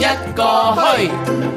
個墟。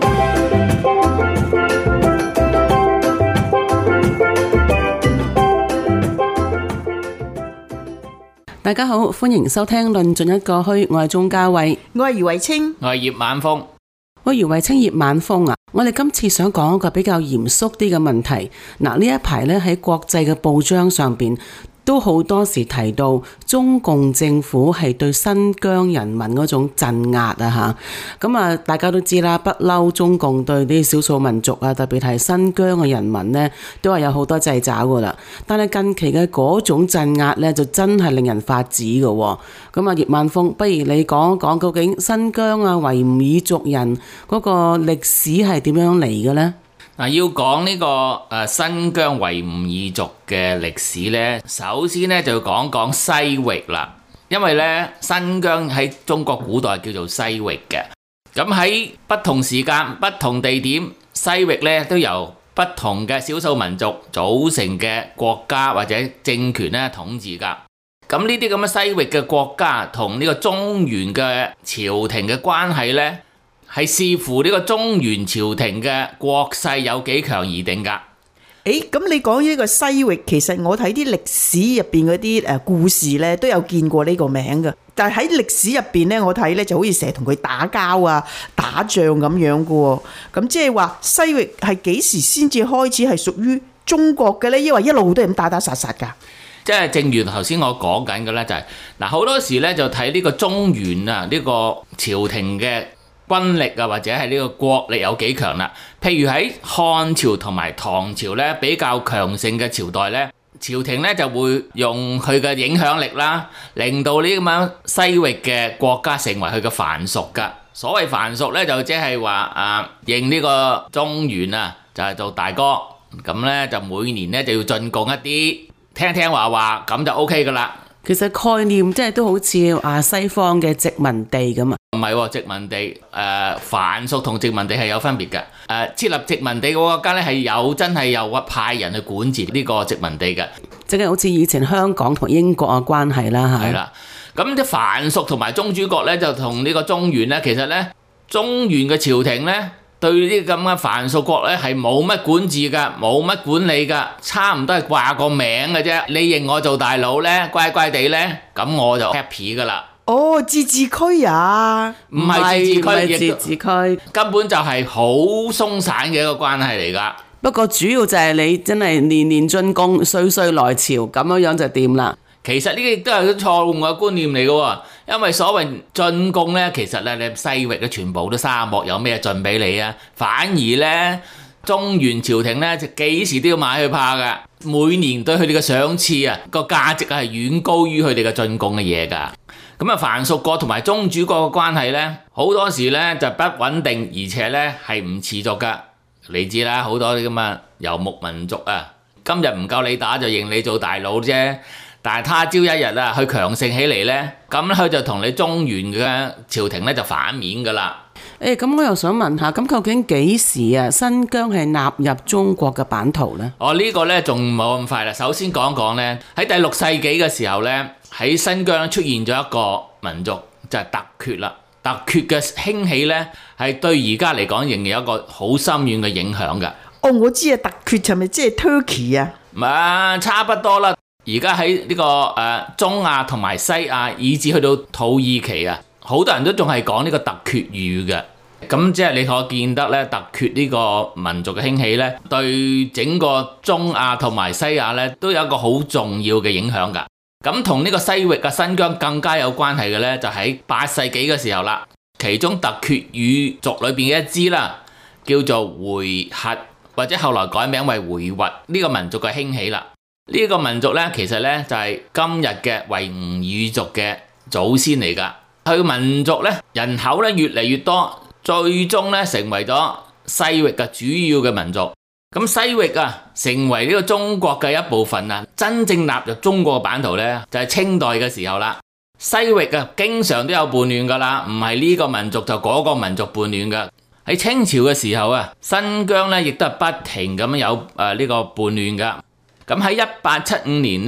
大家好，歡迎收聽論盡一個墟，我係鍾嘉慧， 我係余慧清， 我係葉晚風。 喂，余慧清、葉晚風啊，我哋今次想講一個比較嚴肅啲嘅問題。嗱，呢一排咧喺國際嘅報章上邊都好多時提到中共政府係對新疆人民嗰種鎮壓啊嚇。咁啊，大家都知啦，不嬲中共對啲少數民族啊，特別係新疆嘅人民呢，都係有好多掣肘噶啦。但係近期嘅嗰種鎮壓呢，就真係令人髮指嘅喎。咁啊，葉晚風，不如你講一講究竟新疆啊維吾爾族人嗰個歷史係點樣嚟嘅呢？ 嗱，要講呢個新疆維吾爾族嘅歷史呢，首先呢就要講講西域啦。因為呢，新疆喺中國古代叫做西域嘅。咁喺不同時間、不同地點，西域呢都由不同嘅少數民族組成嘅國家或者政權呢統治㗎。咁呢啲咁嘅西域嘅國家同呢個中原嘅朝廷嘅關係呢，係視乎呢個中原朝廷嘅國勢有幾強而定㗎。 咁你講呢個西域，其實我睇啲歷史入邊嗰啲故事咧，都有見過呢個名嘅。但係喺歷史入邊咧，我睇咧就好似成日同佢打交啊、打仗咁樣嘅喎。咁即係話西域係幾時先至開始係屬於中國嘅咧？因為一路都係咁打打殺殺㗎。 即係正如頭先我講緊嘅咧，就係嗱，好多時咧就睇呢個中原啊，呢個朝廷嘅軍力啊，或者係呢個國力有幾強啦。譬如喺漢朝同埋唐朝咧比較強盛嘅朝代咧，朝廷咧就會用佢嘅影響力啦，令到呢咁樣西域嘅國家成為佢嘅藩屬噶。所謂藩屬咧，就即係話認呢個中原啊，就係做大哥，咁咧就每年咧就要進貢一啲，聽聽話話咁就 OK 噶啦。 其實概念即係都好似西方嘅殖民地咁啊。 唔係喎，殖民地藩屬同殖民地係有分別嘅。設立殖民地嘅國家咧係真係有派人去管治呢個殖民地嘅， 即係好似以前香港同英國嘅關係啦嚇。 係啦，咁啲藩屬同埋宗主國咧就同呢個中原咧，其實咧中原嘅朝廷咧對呢啲咁嘅藩屬國咧係冇乜管治㗎，冇乜管理㗎，差唔多係掛個名嘅啫。你認我做大佬咧，乖乖地咧，咁我就 happy 㗎啦。 哦，自治區啊？ 唔係自治區，根本就係好鬆散嘅一個關係嚟㗎。 不過主要就係你真係年年進貢，歲歲來朝，咁樣就掂啦。 其實呢個亦都係錯誤嘅觀念嚟嘅喎，因為所謂進貢咧，其實咧你西域咧全部都沙漠，有咩進俾你啊？反而咧中原朝廷咧就幾時都要買佢怕㗎，每年對佢哋嘅賞賜啊個價值係遠高於佢哋嘅進貢嘅嘢㗎。咁啊，藩屬國同埋宗主國嘅關係咧，好多時咧就不穩定，而且咧係唔持續㗎。你知啦，好多啲咁嘅游牧民族啊，今日唔夠你打就認你做大佬啫。但係他朝一日啊，佢強盛起嚟咧，咁佢就同你中原嘅朝廷咧就反面㗎啦。 咁我又想問下，咁究竟幾時啊新疆係納入中國嘅版圖呢？ 呢個咧仲冇咁快啦。首先講講咧，喺第6世紀嘅時候咧，喺新疆出現咗一個民族就係突厥啦。突厥嘅興起咧，係對而家嚟講仍然有一個好深遠嘅影響㗎。 哦，我知啊，突厥係咪即係 Turkey 啊？ 差不多啦。而家喺呢個中亞同埋西亞，以至去到土耳其啊，好多人都仲係講呢個突厥語嘅。咁即係你可見得咧，突厥呢個民族嘅興起咧，對整個中亞同埋西亞咧都有一個好重要嘅影響㗎。咁同呢個西域嘅新疆更加有關係嘅咧，就喺8世紀嘅時候啦。其中突厥語族裏邊嘅一支啦，叫做回鶻，或者後來改名為回鶻，呢個民族嘅興起啦。呢個民族咧，其實咧就係今日嘅維吾爾族嘅祖先嚟㗎。佢嘅民族咧人口咧越嚟越多，最終咧成為咗西域嘅主要嘅民族。咁西域啊，成為呢個中國嘅一部分啊，真正納入中國嘅版圖咧，就係清代嘅時候啦。西域啊，經常都有叛亂㗎啦，唔係呢個民族就嗰個民族叛亂㗎。喺清朝嘅時候啊，新疆咧亦都係不停咁有呢個叛亂㗎。咁喺1875年呢，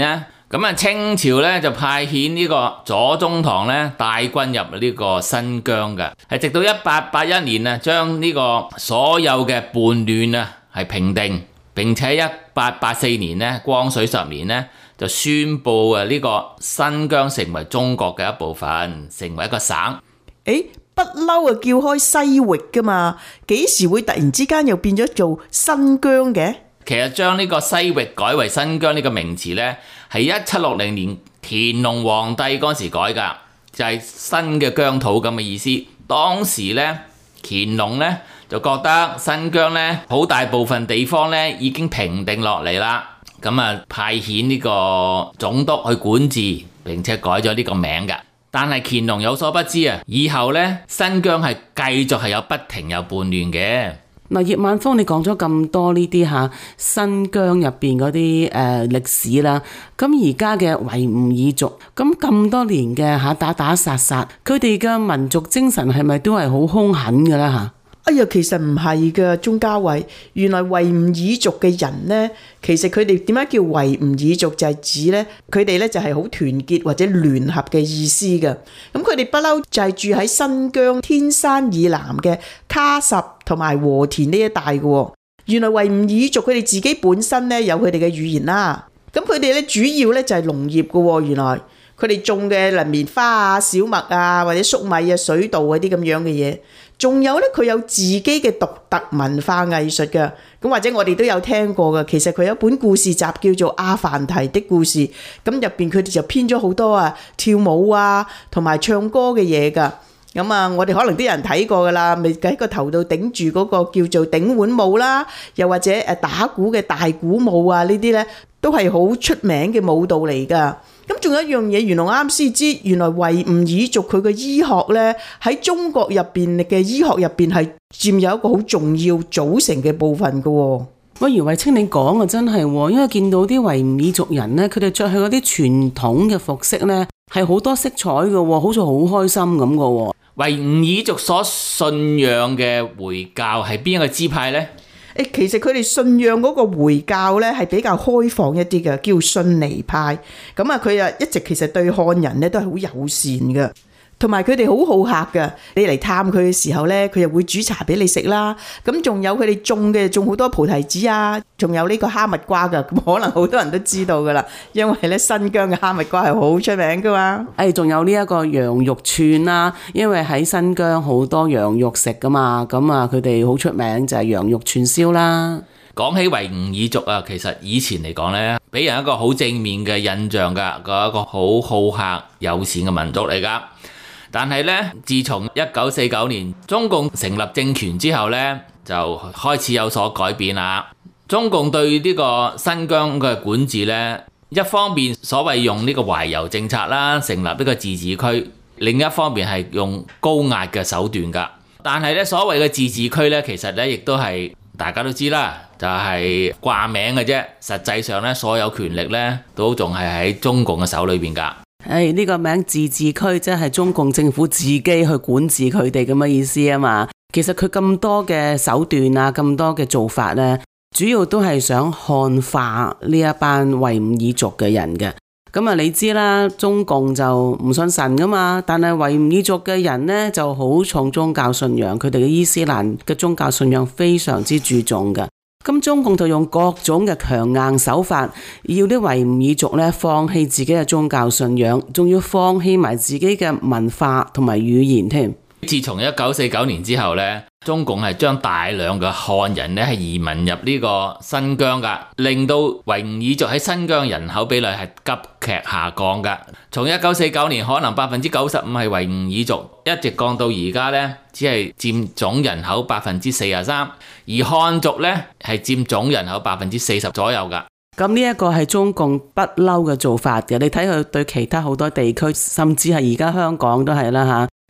咁啊，清朝咧就派遣呢個左宗棠咧帶軍入呢個新疆嘅，係直到1881年啊，將呢個所有嘅叛亂啊係平定，並且1884年咧光緒10年咧就宣布啊呢個新疆成為中國嘅一部分，成為一個省。 不嬲啊，叫開西域噶嘛，幾時會突然之間又變咗做新疆嘅？ 其實將呢個西域改為新疆呢個名詞呢，係1760年乾隆皇帝嗰時改噶，就係新嘅疆土咁嘅意思。當時呢，乾隆呢就覺得新疆呢好大部分地方呢已經平定落嚟啦，咁啊派遣呢個總督去管治，並且改咗呢個名噶。但係乾隆有所不知啊，以後呢，新疆係繼續係有不停有叛亂嘅。 嗱，葉晚風，你講咗咁多呢啲新疆入邊嗰啲歷史啦，咁而家嘅維吾爾族，咁多年嘅打打殺殺，佢哋嘅民族精神係咪都係好兇狠㗎啦嚇？ 哎呀，其實唔係㗎，鐘嘉偉，原來維吾爾族嘅人呢，其實佢哋點解叫維吾爾族就係指呢，佢哋呢就係好團結或者聯合嘅意思㗎。咁佢哋不嬲就係住喺新疆天山以南嘅喀什同埋和田呢一帶㗎。原來維吾爾族佢哋自己本身呢有佢哋嘅語言啦，咁佢哋呢主要呢就係農業㗎。原來佢哋種嘅棉花啊、小麥啊或者粟米啊、水稻嗰啲咁樣嘅嘢。仲有咧，佢有自己嘅獨特文化藝術嘅，咁或者我哋都有聽過嘅。其實佢有一本故事集叫做《阿凡提的故事》，咁入邊佢哋就編咗好多跳舞啊同埋唱歌嘅嘢噶。咁我哋可能啲人睇過噶啦，咪喺個頭度頂住嗰個叫做頂碗舞啦，又或者打鼓嘅大鼓舞啊，呢啲咧都係好出名嘅舞蹈嚟噶。咁仲有一樣嘢，原來我啱先知，原來維吾爾族佢嘅醫學咧喺中國入邊嘅醫學入邊係佔有一個好重要組成嘅部分嘅。 喂，姚慧清你講啊，真係，因為見到啲維吾爾族人咧，佢哋着去嗰啲傳統嘅服飾咧，係好多色彩嘅，好似好開心咁嘅。 維吾爾族所信仰嘅回教係邊一個支派呢？ 其實佢哋信仰嗰個回教咧係比較開放一啲嘅，叫遜尼派。咁佢一直其實對漢人咧都係好友善嘅，同埋佢哋好好客嘅。你嚟探佢嘅時候咧，佢又會煮茶俾你食啦。咁仲有佢哋種好多菩提子啊，仲有呢個哈密瓜噶。咁可能好多人都知道噶啦，因為咧新疆嘅哈密瓜係好出名噶嘛。 仲有呢一個羊肉串啦，因為喺新疆好多羊肉食噶嘛，咁佢哋好出名就係羊肉串燒啦。 講起維吾爾族啊，其實以前嚟講呢，俾人一個好正面嘅印象噶，一個好好客友善嘅民族嚟噶。但係呢，自從1949年中共成立政權之後呢，就開始有所改變啦。中共對呢個新疆嘅管治呢，一方面所謂用呢個懷柔政策啦，成立呢個自治區，另一方面係用高壓嘅手段㗎。但係呢，所謂嘅自治區呢，其實呢亦都係大家都知啦，就係掛名嘅啫。實際上呢，所有權力呢都仲係喺中共嘅手裏邊㗎。 呢個名自治區即係中共政府自己去管治佢哋咁嘅意思啊嘛。其實佢咁多嘅手段啊，咁多嘅做法呢，主要都係想漢化呢一班維吾爾族嘅人嘅。咁你知啦，中共就唔信神噶嘛，但係維吾爾族嘅人呢就好重宗教信仰，佢哋嘅伊斯蘭嘅宗教信仰非常之注重嘅。咁中共就用各種嘅強硬手法，要啲維吾爾族咧放棄自己嘅宗教信仰，仲要放棄埋自己嘅文化同埋語言添。 自從1949年之後呢，中共係將大量嘅漢人咧係移民入呢個新疆㗎，令到維吾爾族喺新疆人口比例係急劇下降㗎。從1949年可能95%係維吾爾族，一直降到而家呢，只係佔總人口43%，而漢族呢係佔總人口40%左右㗎。 咁呢一個係中共不嬲嘅做法嘅，你睇佢對其他好多地區，甚至係而家香港都係啦嚇。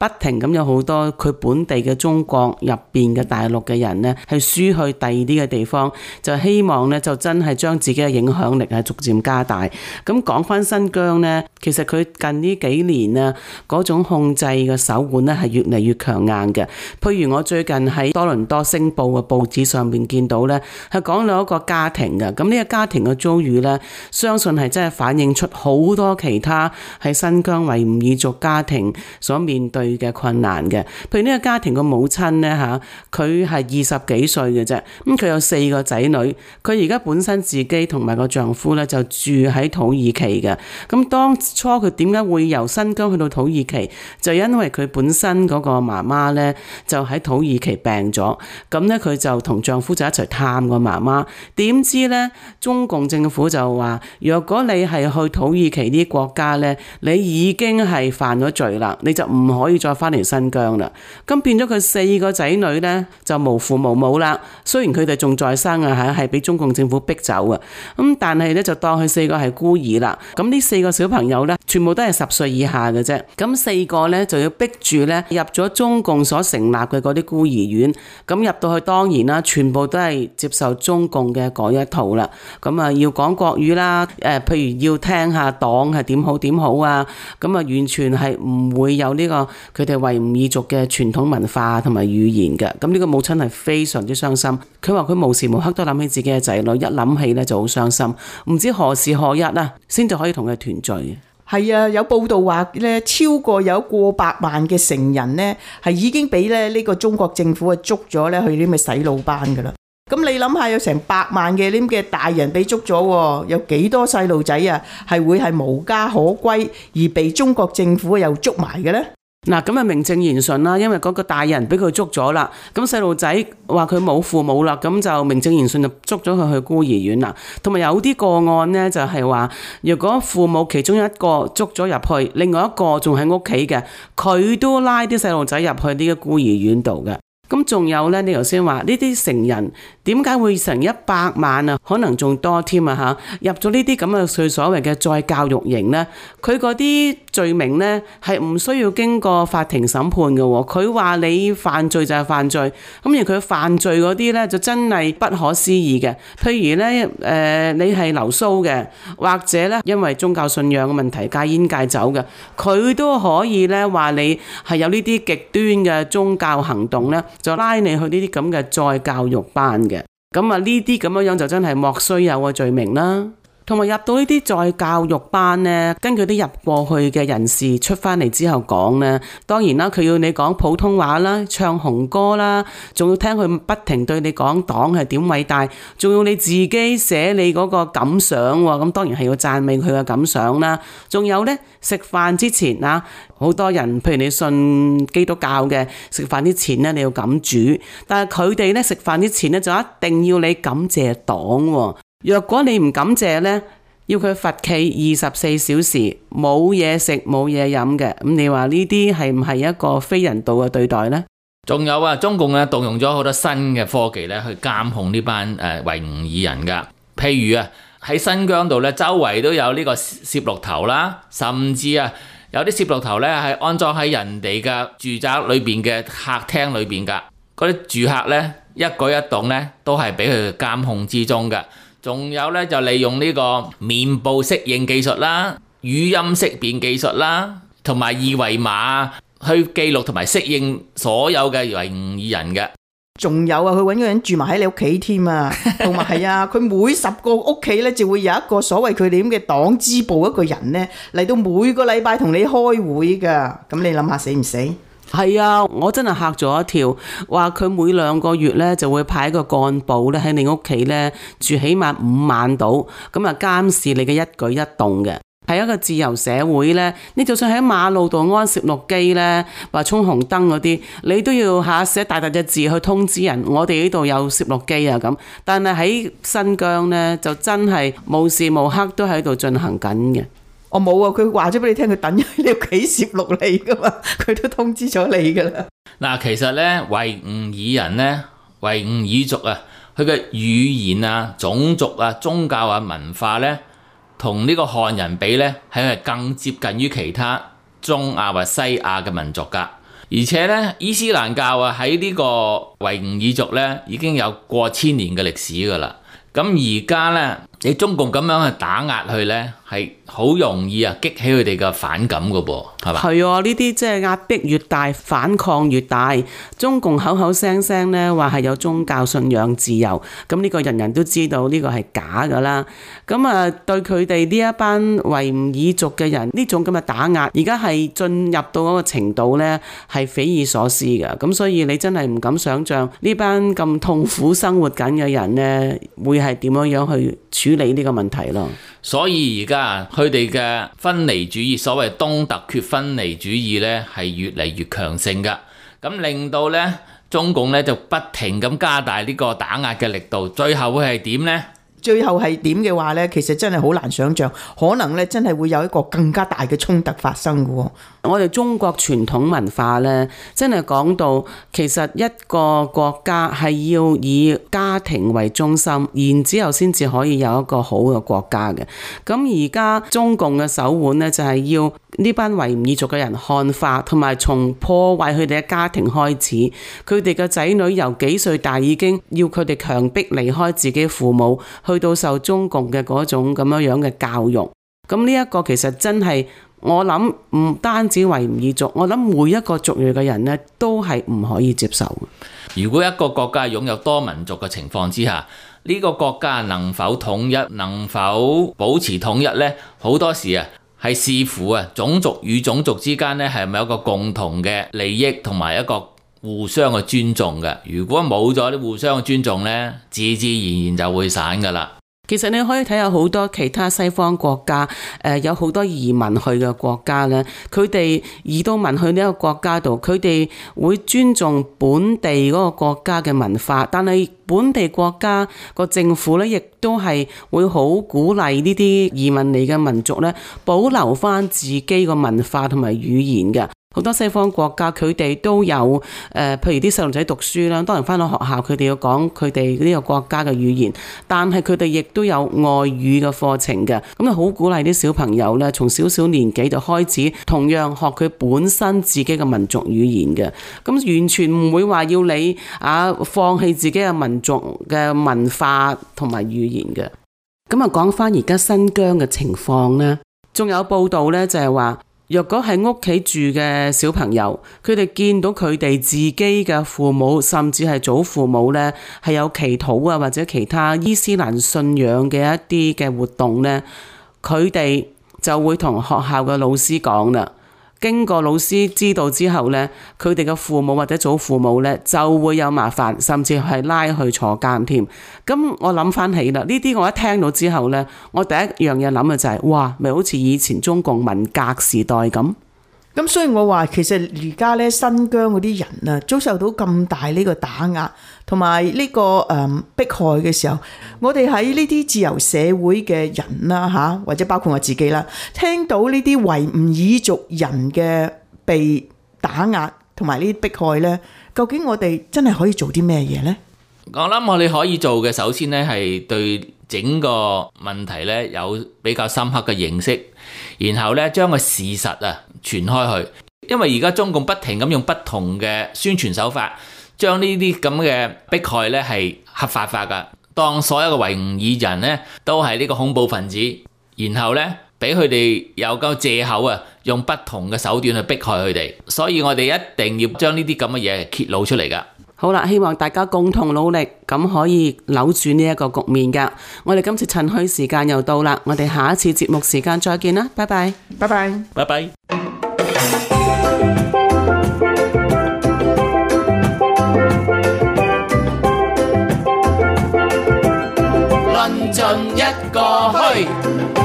不停咁有好多佢本地嘅中國入邊嘅大陸嘅人呢，係輸去第二啲嘅地方，就希望呢，就真係將自己嘅影響力係逐漸加大。咁講翻新疆呢，其實佢近呢幾年啊，嗰種控制嘅手腕呢係越嚟越強硬嘅。譬如我最近喺多倫多星報嘅報紙上面見到呢，係講到一個家庭嘅，咁呢個家庭嘅遭遇呢，相信係真係反映出好多其他喺新疆維吾爾族家庭所面對嘅困難嘅。譬如呢個家庭嘅母親呢，佢係20幾歲嘅啫，咁佢有4個仔女，佢而家本身自己同埋個丈夫呢，就住喺土耳其嘅。咁當初佢點解會由新疆去到土耳其？就因為佢本身嗰個媽媽呢，就喺土耳其病咗，咁呢，佢就同丈夫就一齊探個媽媽。點知呢，中共政府就話，若果你係去土耳其啲國家呢，你已經係犯咗罪啦，你就唔可以再翻嚟新疆啦。咁變咗佢4個仔女呢，就無父無母啦。雖然佢哋仲在生啊，係俾中共政府逼走啊。咁但係呢，就當佢4個係孤兒啦。咁呢4個小朋友呢，全部都係10歲以下嘅啫。咁4個呢，就要逼住呢入咗中共所成立嘅嗰啲孤兒院。咁入到去當然啦，全部都係接受中共嘅嗰一套啦。咁啊要講國語啦，譬如要聽下黨係點好點好啊。咁啊完全係唔會有呢個佢哋維吾爾族嘅傳統文化同埋語言嘅。咁呢個母親係非常之傷心。佢話佢無時無刻都諗起自己嘅仔女，一諗起咧就好傷心，唔知何時何日啊先至可以同佢團聚。 係啊，有報道話咧，超過有過百萬嘅成人呢，係已經俾咧呢個中國政府啊捉咗咧去啲咁嘅洗腦班噶啦。咁你諗下，有成百萬嘅啲咁嘅大人俾捉咗，有幾多細路仔啊係會係無家可歸而被中國政府又捉埋嘅呢？ 嗱，咁啊名正言順啦，因為嗰個大人俾佢捉咗啦，咁細路仔話佢冇父母啦，咁就名正言順就捉咗佢去孤兒院啦。同埋有啲個案呢，就係話，如果父母其中一個捉咗入去，另外一個仲喺屋企嘅，佢都拉啲細路仔入去呢個孤兒院度嘅。咁仲有呢，你頭先話呢啲成人點解會成100萬啊？可能仲多添啊嚇！入咗呢啲咁嘅所謂嘅再教育營呢，佢嗰啲罪名呢係唔需要經過法庭審判嘅喎。佢話你犯罪就係犯罪，咁而佢犯罪嗰啲呢，就真係不可思議嘅。譬如呢，你係留鬚嘅，或者呢因為宗教信仰嘅問題戒煙戒酒嘅，佢都可以呢話你係有呢啲極端嘅宗教行動呢，就拉你去呢啲咁嘅再教育班嘅。咁啊呢啲咁樣就真係莫須有嘅罪名啦。同埋入到呢啲再教育班呢，根據啲入過去嘅人士出翻嚟之後講呢，當然啦，佢要你講普通話啦，唱紅歌啦，仲要聽佢不停對你講黨係點偉大，仲要你自己寫你嗰個感想喎。咁當然係要讚美佢嘅感想啦。仲有呢，食飯之前啊，好多人譬如你信基督教嘅，食飯之前呢，你要咁煮，但係佢哋呢，食飯之前呢，就一定要你感謝黨喎。若果你唔感謝呢，要佢罰企24小時，冇嘢食冇嘢飲嘅。咁你話呢啲係唔係一個非人道嘅對待呢？ 仲有啊，中共咧動用咗好多新嘅科技咧去監控呢班維吾爾人噶。譬如啊，喺新疆度咧，周圍都有呢個攝錄頭啦，甚至啊有啲攝錄頭咧係安裝喺人哋嘅住宅裏邊嘅客廳裏邊噶。嗰啲住客咧一舉一動咧都係俾佢監控之中嘅。仲有咧就利用呢個面部適應技術啦、語音識別技術啦，同埋二維碼去記錄同埋適應所有嘅維吾爾人嘅。 仲有啊，佢揾個人住埋喺你屋企添啊，同埋係啊，佢每10個屋企咧就會有一個所謂佢哋咁嘅黨支部一個人咧嚟到每個禮拜同你開會噶。咁你諗下死唔死？ 係啊，我真係嚇咗一跳，話佢每2個月咧就會派一個幹部咧喺你屋企咧住起碼5晚到，咁啊監視你嘅一舉一動嘅。係一個自由社會咧，你就算喺馬路度安攝錄機咧，話衝紅燈嗰啲，你都要寫大隻字去通知人，我哋呢度有攝錄機啊咁。但係喺新疆咧，就真係無時無刻都喺度進行緊嘅。 我冇啊，佢話咗俾你聽，佢等喺你屋企攝錄你噶嘛，佢都通知咗你噶啦。 嗱，其實咧維吾爾人咧，維吾爾族啊，佢嘅語言啊、種族啊、宗教啊、文化咧，同呢個漢人比咧，係更接近於其他中亞或西亞嘅民族噶。 而且咧，伊斯蘭教啊喺呢個維吾爾族咧已經有過千年嘅歷史噶啦。咁而家咧，你中共咁樣去打壓佢咧，係好容易啊激起佢哋嘅反感噶噃，係嘛？ 係啊，呢啲即係壓迫越大，反抗越大。中共口口聲聲咧話係有宗教信仰自由，咁呢個人人都知道呢個係假噶啦。咁啊，對佢哋呢一班維吾爾族嘅人呢種咁嘅打壓，而家係進入到嗰個程度咧，係匪夷所思嘅。咁所以你真係唔敢想像呢班咁痛苦生活緊嘅人咧，會係點樣去處理呢個問題咯。 所以而家佢哋嘅分離主義，所謂東突厥分離主義咧，係越嚟越強盛噶。咁令到咧中共咧就不停咁加大呢個打壓嘅力度，最後會係點呢？ 最後係點嘅話呢，其實真係好難想像，可能咧真係會有一個更加大嘅衝突發生嘅。 我哋中國傳統文化呢，真係講到其實一個國家係要以家庭為中心，然之後先至可以有一個好嘅國家嘅。咁而家中共嘅手腕呢，就係要呢班維吾爾族嘅人漢化，同埋從破壞佢哋嘅家庭開始，佢哋嘅仔女由幾歲大已經要佢哋強迫離開自己父母，去到受中共嘅嗰種咁樣嘅教育。咁呢一個其實真係我諗唔單止維吾爾族，我諗每一個族裔嘅人呢都係唔可以接受嘅。 如果一個國家擁有多民族嘅情況之下，呢個國家能否統一，能否保持統一呢？好多時啊係視乎啊種族與種族之間呢係咪有一個共同嘅利益同埋一個互相嘅尊重嘅。如果冇咗啲互相嘅尊重呢，自自然然就會散噶啦。 其實你可以睇下好多其他西方國家，有好多移民去嘅國家咧，佢哋移到民去呢一個國家度，佢哋會尊重本地嗰個國家嘅文化，但係本地國家個政府咧，亦都係會好鼓勵呢啲移民嚟嘅民族咧，保留翻自己個文化同埋語言嘅。好多西方國家佢哋都有譬如啲細路仔讀書啦，當然翻到學校佢哋要講佢哋呢個國家嘅語言，但係佢哋亦都有外語嘅課程嘅，咁啊好鼓勵啲小朋友咧，從小小年紀就開始同樣學佢本身自己嘅民族語言嘅，咁完全唔會話要你放棄自己嘅民族嘅文化同埋語言嘅。咁啊講翻而家新疆嘅情況咧，仲有報道咧就係話，若果喺屋企住嘅小朋友，佢哋見到佢哋自己嘅父母，甚至係祖父母呢，係有祈禱啊，或者其他伊斯蘭信仰嘅一啲嘅活動呢，佢哋就會同學校嘅老師講啦。經過老師知道之後呢，佢哋嘅父母或者祖父母呢，就會有麻煩，甚至係拉去坐監添。咁我諗翻起啦，呢啲我一聽到之後呢，我第一樣嘢諗嘅就係，哇，咪好似以前中共文革時代咁。 咁所以我話其實而家咧新疆嗰啲人啊，遭受到咁大呢個打壓同埋呢個迫害嘅時候，我哋喺呢啲自由社會嘅人啦吓，或者包括我自己啦，聽到呢啲維吾爾族人嘅被打壓同埋呢啲迫害咧，究竟我哋真係可以做啲咩嘢呢？ 我諗我哋可以做嘅，首先呢係對整個問題呢有比較深刻嘅認識，然後呢將個事實傳開去。因為而家中共不停咁用不同嘅宣傳手法，將呢啲咁嘅迫害呢係合法化噶，當所有嘅維吾爾人呢都係呢個恐怖分子，然後呢俾佢哋有個藉口用不同嘅手段去迫害佢哋。所以我哋一定要將呢啲咁嘅嘢揭露出嚟噶。 好啦，希望大家共同努力，咁可以扭轉呢一個局面噶。我哋今次趁墟時間又到啦，我哋下一次節目時間再見啦，拜拜， 拜拜， 拜拜。論盡一個墟。